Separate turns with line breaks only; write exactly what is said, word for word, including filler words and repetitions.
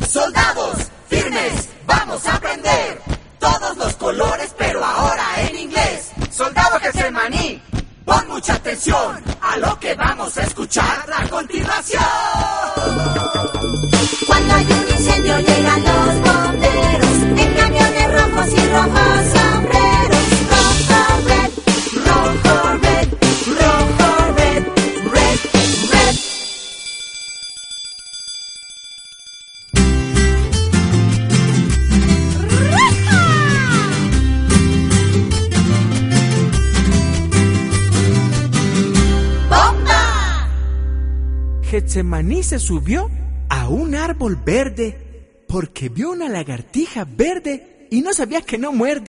Soldados, firmes, vamos a aprender todos los colores, pero ahora en inglés. Soldado Getsemaní, pon mucha atención a lo que vamos a escuchar a continuación.
Cuando hay un incendio llegan los bomberos en camiones rojos y rojos sombreros. Rojo, red, rojo, red, rojo, red, red, red. ¡Bomba!
Getsemaní se subió a un árbol verde porque vio una lagartija verde y no sabía que no muerde.